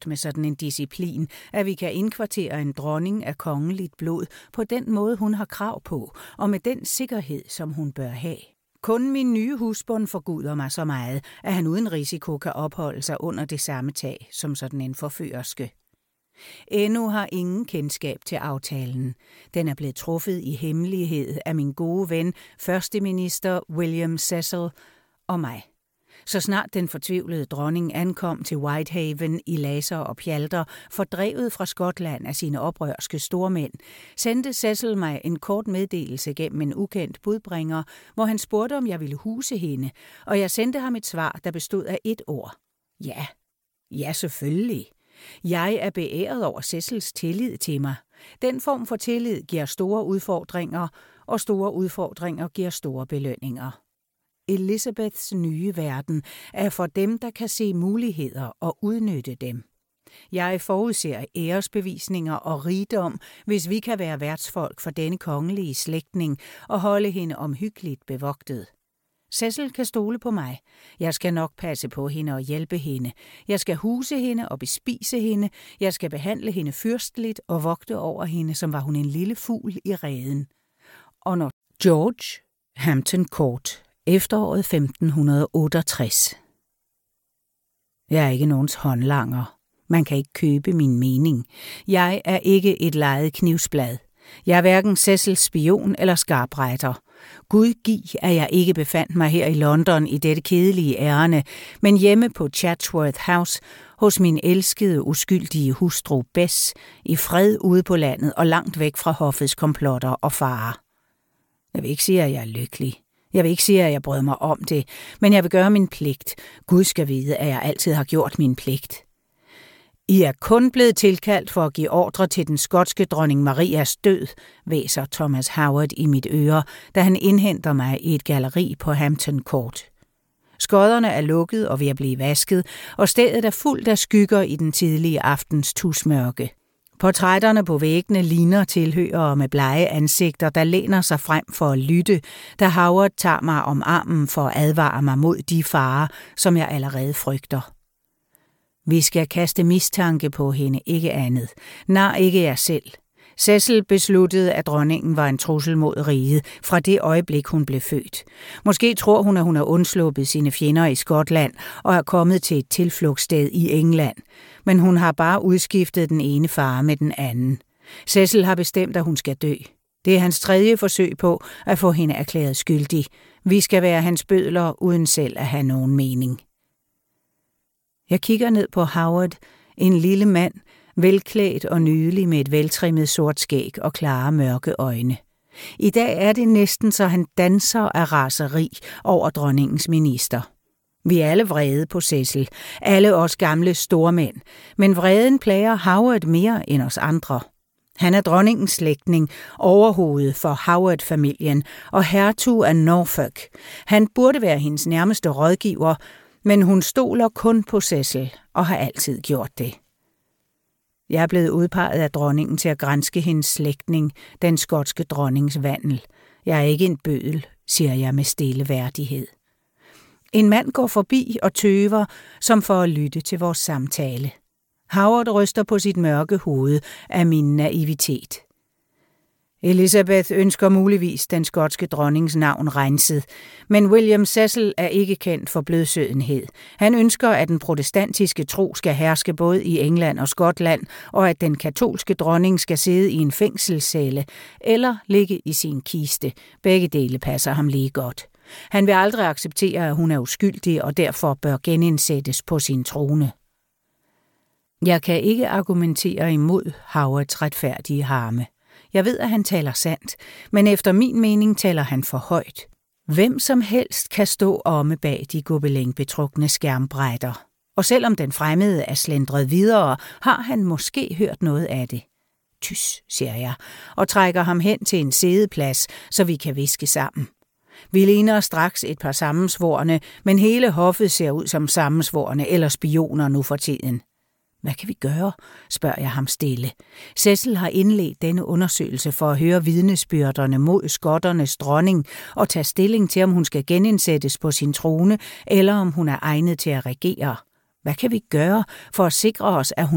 med sådan en disciplin, at vi kan indkvartere en dronning af kongeligt blod på den måde, hun har krav på, og med den sikkerhed, som hun bør have. Kun min nye husbond forguder mig så meget, at han uden risiko kan opholde sig under det samme tag som sådan en forførerske. Endnu har ingen kendskab til aftalen. Den er blevet truffet i hemmelighed af min gode ven, førsteminister William Cecil og mig. Så snart den fortvivlede dronning ankom til Whitehaven i laser og pjalter, fordrevet fra Skotland af sine oprørske stormænd, sendte Cecil mig en kort meddelelse gennem en ukendt budbringer, hvor han spurgte, om jeg ville huse hende, og jeg sendte ham et svar, der bestod af et ord. Ja. Ja, selvfølgelig. Jeg er beæret over Cecils tillid til mig. Den form for tillid giver store udfordringer, og store udfordringer giver store belønninger. Elizabeths nye verden er for dem, der kan se muligheder og udnytte dem. Jeg forudser æresbevisninger og rigdom, hvis vi kan være værtsfolk for denne kongelige slægtning og holde hende omhyggeligt bevogtet. Cecil kan stole på mig. Jeg skal nok passe på hende og hjælpe hende. Jeg skal huse hende og bespise hende. Jeg skal behandle hende fyrsteligt og vogte over hende, som var hun en lille fugl i reden. Og når George, Hampton Court, efteråret 1568. Jeg er ikke nogens håndlanger. Man kan ikke købe min mening. Jeg er ikke et lejet knivsblad. Jeg er hverken Cecils spion eller skarpretter. Gud giv, at jeg ikke befandt mig her i London i dette kedelige ærinde, men hjemme på Chatsworth House hos min elskede, uskyldige hustru Bess, i fred ude på landet og langt væk fra hoffets komplotter og farer. Jeg vil ikke sige, at jeg er lykkelig. Jeg vil ikke sige, at jeg bryder mig om det, men jeg vil gøre min pligt. Gud skal vide, at jeg altid har gjort min pligt. I er kun blevet tilkaldt for at give ordre til den skotske dronning Marias død, væser Thomas Howard i mit øre, da han indhenter mig i et galleri på Hampton Court. Skodderne er lukket og ved at blive vasket, og stedet er fuldt af skygger i den tidlige aftens tusmørke. Portrætterne på væggene ligner tilhørere med blege ansigter, der læner sig frem for at lytte, da Howard tager mig om armen for at advare mig mod de farer, som jeg allerede frygter. Vi skal kaste mistanke på hende, ikke andet. Nej, ikke jeg selv. Cecil besluttede, at dronningen var en trussel mod riget fra det øjeblik, hun blev født. Måske tror hun, at hun har undsluppet sine fjender i Skotland og er kommet til et tilflugtssted i England. Men hun har bare udskiftet den ene far med den anden. Cecil har bestemt, at hun skal dø. Det er hans tredje forsøg på at få hende erklæret skyldig. Vi skal være hans bødler, uden selv at have nogen mening. Jeg kigger ned på Howard, en lille mand, velklædt og nydelig med et veltrimmet sort skæg og klare mørke øjne. I dag er det næsten, så han danser af raseri over dronningens minister. Vi er alle vrede på Cecil, alle os gamle stormænd, men vreden plager Howard mere end os andre. Han er dronningens slægtning, overhovedet for Howard-familien og hertug af Norfolk. Han burde være hendes nærmeste rådgiver, men hun stoler kun på Cecil og har altid gjort det. Jeg er blevet udpeget af dronningen til at granske hendes slægtning, den skotske dronnings vandel. Jeg er ikke en bødel, siger jeg med stille værdighed. En mand går forbi og tøver, som for at lytte til vores samtale. Howard ryster på sit mørke hoved af min naivitet. Elizabeth ønsker muligvis den skotske dronnings navn renset, men William Cecil er ikke kendt for blødsødenhed. Han ønsker, at den protestantiske tro skal herske både i England og Skotland, og at den katolske dronning skal sidde i en fængselscelle eller ligge i sin kiste. Begge dele passer ham lige godt. Han vil aldrig acceptere, at hun er uskyldig og derfor bør genindsættes på sin trone. Jeg kan ikke argumentere imod Howards retfærdige harme. Jeg ved, at han taler sandt, men efter min mening taler han for højt. Hvem som helst kan stå omme bag de gobelin-betrukne skærmbrætter. Og selvom den fremmede er slendret videre, har han måske hørt noget af det. Tys, siger jeg, og trækker ham hen til en sædeplads, så vi kan viske sammen. Vi ligner straks et par sammensvorne, men hele hoffet ser ud som sammensvorne eller spioner nu for tiden. Hvad kan vi gøre, spørger jeg ham stille. Cecil har indledt denne undersøgelse for at høre vidnesbyrderne mod skotternes dronning og tage stilling til, om hun skal genindsættes på sin trone, eller om hun er egnet til at regere. Hvad kan vi gøre for at sikre os, at hun